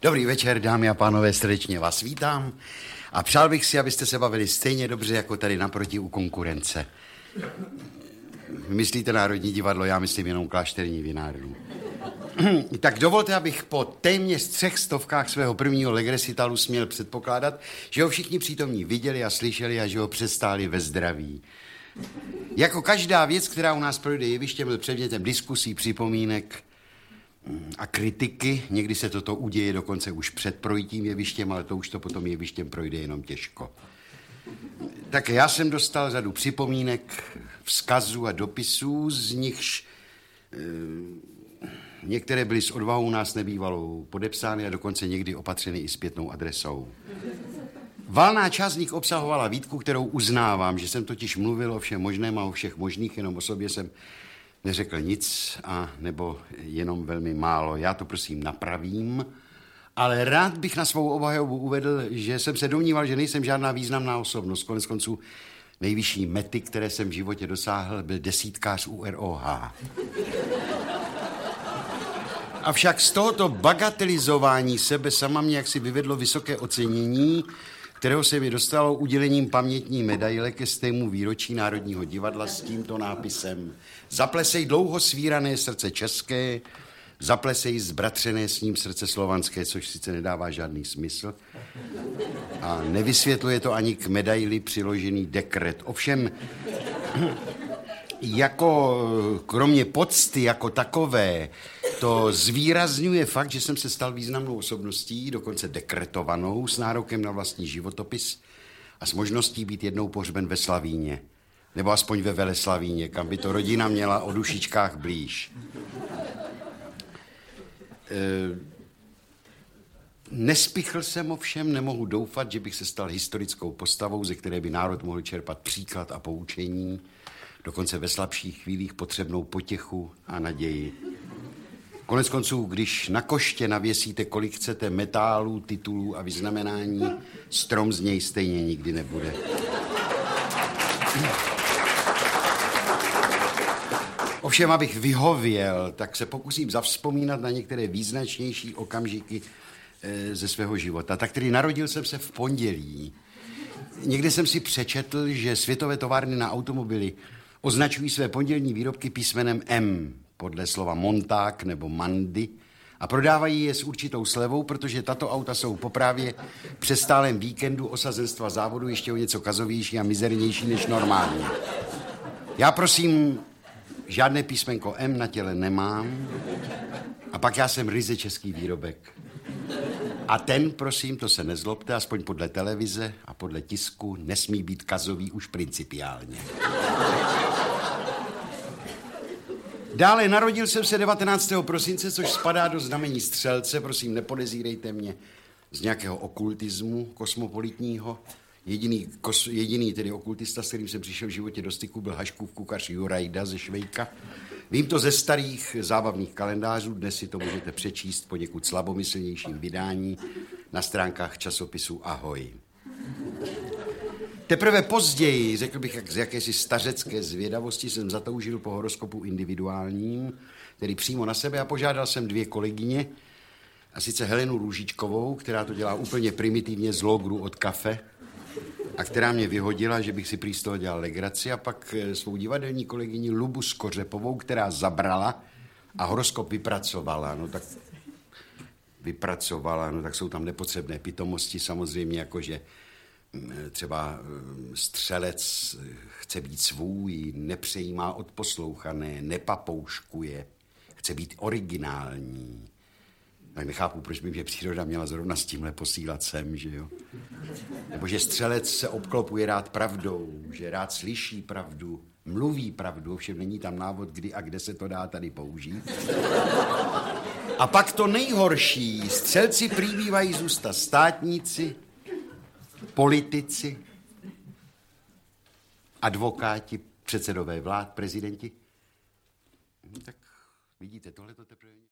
Dobrý večer, dámy a pánové, srdečně vás vítám a přál bych si, abyste se bavili stejně dobře, jako tady naproti u konkurence. Myslíte Národní divadlo, já myslím jenom Klášterní vinárnu. Tak dovolte, abych po téměř 300 svého prvního legrecitalu směl předpokládat, že ho všichni přítomní viděli a slyšeli a že ho přestáli ve zdraví. Jako každá věc, která u nás projde jevištěm, byl předmětem diskusí, připomínek a kritiky. Někdy se toto uděje dokonce už před projitím jevištěm, ale to už to potom jevištěm projde jenom těžko. Tak já jsem dostal řadu připomínek, vzkazů a dopisů, z nichž některé byly s odvahou nás nebývalou podepsány a dokonce někdy opatřeny i zpětnou adresou. Valná část z nich obsahovala výtku, kterou uznávám, že jsem totiž mluvil o všem možném a o všech možných, jenom o sobě jsem neřekl nic a nebo jenom velmi málo. Já to prosím napravím, ale rád bych na svou obhajobu uvedl, že jsem se domníval, že nejsem žádná významná osobnost. Koneckonců nejvyšší mety, které jsem v životě dosáhl, byl desítkář u ROH. Avšak z tohoto bagatelizování sebe sama mě jaksi vyvedlo vysoké ocenění, kterého se mi dostalo udělením pamětní medaile ke stému výročí Národního divadla s tímto nápisem: Zaplesej dlouho svírané srdce české, zaplesej zbratřené s ním srdce slovanské, což sice nedává žádný smysl a nevysvětluje to ani k medaili přiložený dekret. Ovšem, jako kromě pocty jako takové, to zvýrazňuje fakt, že jsem se stal významnou osobností, dokonce dekretovanou, s nárokem na vlastní životopis a s možností být jednou pohřben ve Slavíně. Nebo aspoň ve Veleslavíně, kam by to rodina měla o dušičkách blíž. Nespichl jsem ovšem, nemohu doufat, že bych se stal historickou postavou, ze které by národ mohl čerpat příklad a poučení, dokonce ve slabších chvílích potřebnou potěchu a naději. Koneckonců, když na koště navěsíte, kolik chcete metálů, titulů a vyznamenání, strom z něj stejně nikdy nebude. Ovšem, abych vyhověl, tak se pokusím zavzpomínat na některé význačnější okamžiky ze svého života. Tak tedy narodil jsem se v pondělí. Někde jsem si přečetl, že světové továrny na automobily označují své pondělní výrobky písmenem M, podle slova monták nebo mandy, a prodávají je s určitou slevou, protože tato auta jsou po právě přestálém víkendu osazenstva závodu ještě o něco kazovější a mizernější než normálně. Já prosím žádné písmenko M na těle nemám a pak já jsem ryze český výrobek. A ten, prosím, to se nezlobte, aspoň podle televize a podle tisku nesmí být kazový už principiálně. Dále narodil jsem se 19. prosince, což spadá do znamení střelce. Prosím, nepodezírejte mě z nějakého okultismu kosmopolitního. Jediný tedy okultista, s kterým jsem přišel v životě do styku, byl Haškův kuchař Jurajda ze Švejka. Vím to ze starých zábavných kalendářů, dnes si to můžete přečíst poněkud slabomyslnějším vydání na stránkách časopisu Ahoj. Teprve později, řekl bych, jak z jakési stařecké zvědavosti, jsem zatoužil po horoskopu individuálním, tedy přímo na sebe, a požádal jsem 2 kolegyně, a sice Helenu Růžičkovou, která to dělá úplně primitivně z logru od kafe, a která mě vyhodila, že bych si prý z toho dělal legraci, a pak svou divadelní kolegyni Lubu Skořepovou, která zabrala a horoskop vypracovala. No tak jsou tam nepotřebné pitomosti, samozřejmě, jakože třeba střelec chce být svůj, nepřejímá od poslouchané, nepapouškuje, chce být originální. Tak nechápu, proč by mě příroda měla zrovna s tímhle posílat sem, že jo? Nebo že střelec se obklopuje rád pravdou, že rád slyší pravdu, mluví pravdu, ovšem není tam návod, kdy a kde se to dá tady použít. A pak to nejhorší, střelci prý bývají zůstat státníci, politici, advokáti, předsedové vlád, prezidenti. Tak vidíte, tohle to teprve...